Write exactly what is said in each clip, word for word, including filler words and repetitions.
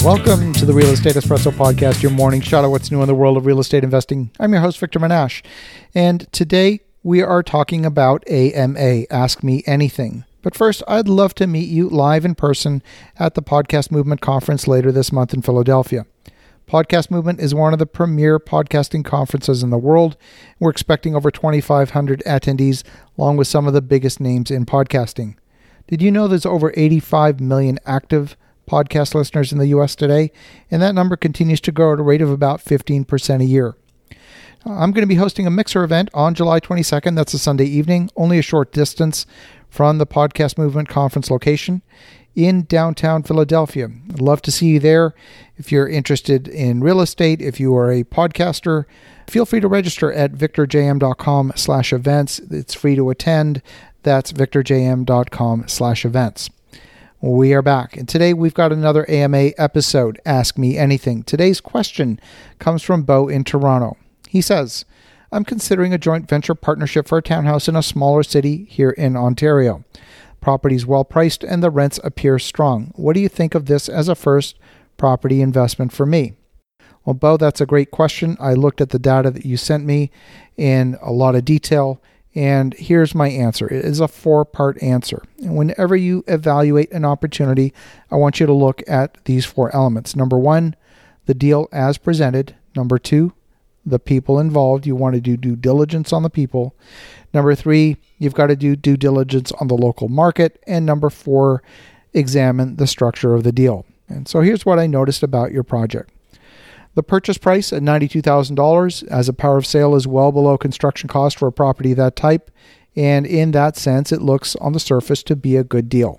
Welcome to the Real Estate Espresso Podcast, your morning shot at what's new in the world of real estate investing. I'm your host, Victor Menashe, and today we are talking about A M A, Ask Me Anything. But first, I'd love to meet you live in person at the Podcast Movement Conference later this month in Philadelphia. Podcast Movement is one of the premier podcasting conferences in the world. We're expecting over twenty-five hundred attendees, along with some of the biggest names in podcasting. Did you know there's over eighty-five million active podcast listeners in the U S today? And that number continues to grow at a rate of about fifteen percent a year. I'm going to be hosting a mixer event on July twenty-second. That's a Sunday evening, only a short distance from the Podcast Movement Conference location in downtown Philadelphia. I'd love to see you there. If you're interested in real estate, if you are a podcaster, feel free to register at victorjm.com slash events. It's free to attend. That's victorjm.com slash events. We are back, and today we've got another A M A episode, Ask Me Anything. Today's question comes from Bo in Toronto. He says, I'm considering a joint venture partnership for a townhouse in a smaller city here in Ontario. Property's well priced and the rents appear strong. What do you think of this as a first property investment for me? Well, Bo, that's a great question. I looked at the data that you sent me in a lot of detail, and here's my answer. It is a four-part answer. And whenever you evaluate an opportunity, I want you to look at these four elements. Number one, the deal as presented. Number two, the people involved. You want to do due diligence on the people. Number three, you've got to do due diligence on the local market. And number four, examine the structure of the deal. And so here's what I noticed about your project. The purchase price at ninety-two thousand dollars as a power of sale is well below construction cost for a property of that type. And in that sense, it looks on the surface to be a good deal.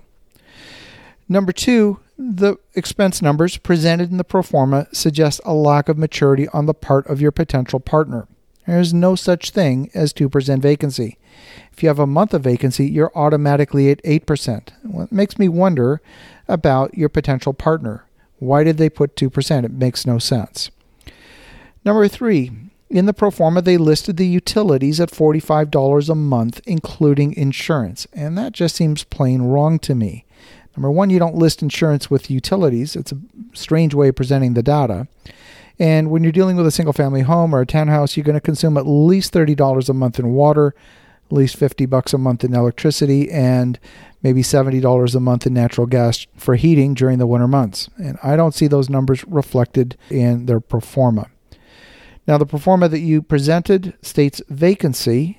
Number two, the expense numbers presented in the pro forma suggest a lack of maturity on the part of your potential partner. There's no such thing as two percent vacancy. If you have a month of vacancy, you're automatically at eight percent. Well, it makes me wonder about your potential partner. Why did they put two percent? It makes no sense. Number three, in the pro forma, they listed the utilities at forty-five dollars a month, including insurance. And that just seems plain wrong to me. Number one, you don't list insurance with utilities. It's a strange way of presenting the data. And when you're dealing with a single-family home or a townhouse, you're going to consume at least thirty dollars a month in water, at least fifty bucks a month in electricity, and maybe seventy dollars a month in natural gas for heating during the winter months. And I don't see those numbers reflected in their pro forma. Now, the pro forma that you presented states vacancy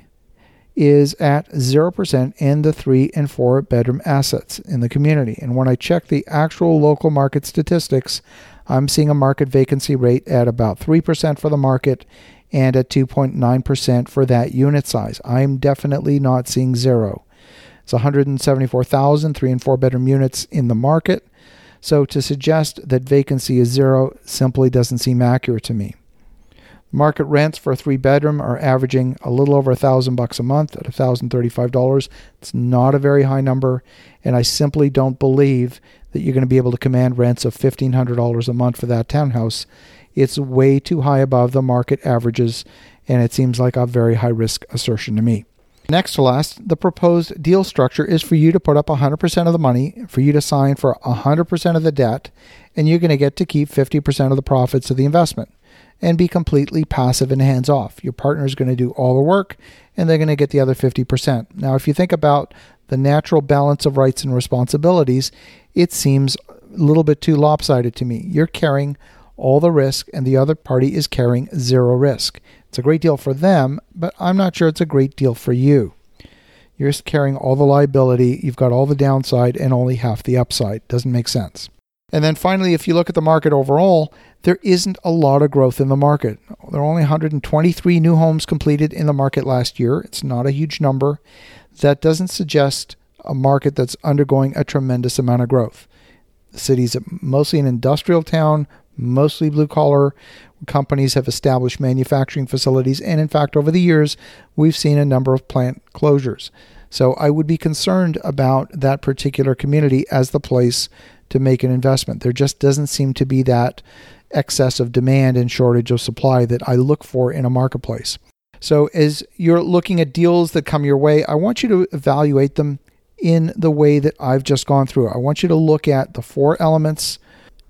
is at zero percent in the three and four bedroom assets in the community. And when I check the actual local market statistics, I'm seeing a market vacancy rate at about three percent for the market and at two point nine percent for that unit size. I'm definitely not seeing zero. It's one hundred seventy-four thousand three and four bedroom units in the market. So to suggest that vacancy is zero simply doesn't seem accurate to me. Market rents for a three bedroom are averaging a little over a thousand bucks a month at one thousand thirty-five dollars. It's not a very high number, and I simply don't believe that you're going to be able to command rents of fifteen hundred dollars a month for that townhouse. It's way too high above the market averages, and it seems like a very high risk assertion to me. Next to last, the proposed deal structure is for you to put up one hundred percent of the money, for you to sign for one hundred percent of the debt, and you're going to get to keep fifty percent of the profits of the investment and be completely passive and hands-off. Your partner is going to do all the work, and they're going to get the other fifty percent. Now, if you think about the natural balance of rights and responsibilities, it seems a little bit too lopsided to me. You're carrying all the risk, and the other party is carrying zero risk. It's a great deal for them, but I'm not sure it's a great deal for you. You're carrying all the liability, you've got all the downside, and only half the upside. Doesn't make sense. And then finally, if you look at the market overall, there isn't a lot of growth in the market. There are only one hundred twenty-three new homes completed in the market last year. It's not a huge number. That doesn't suggest a market that's undergoing a tremendous amount of growth. The city's mostly an industrial town, mostly blue-collar. Companies have established manufacturing facilities, and in fact, over the years, we've seen a number of plant closures. So I would be concerned about that particular community as the place to make an investment. There just doesn't seem to be that excess of demand and shortage of supply that I look for in a marketplace. So as you're looking at deals that come your way, I want you to evaluate them in the way that I've just gone through. I want you to look at the four elements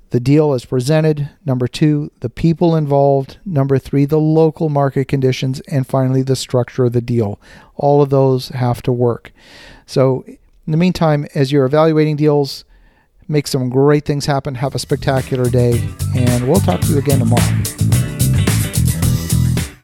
the deal is presented. Number two, the people involved. Number three, the local market conditions. And finally, the structure of the deal. All of those have to work. So in the meantime, as you're evaluating deals, make some great things happen. Have a spectacular day. And we'll talk to you again tomorrow.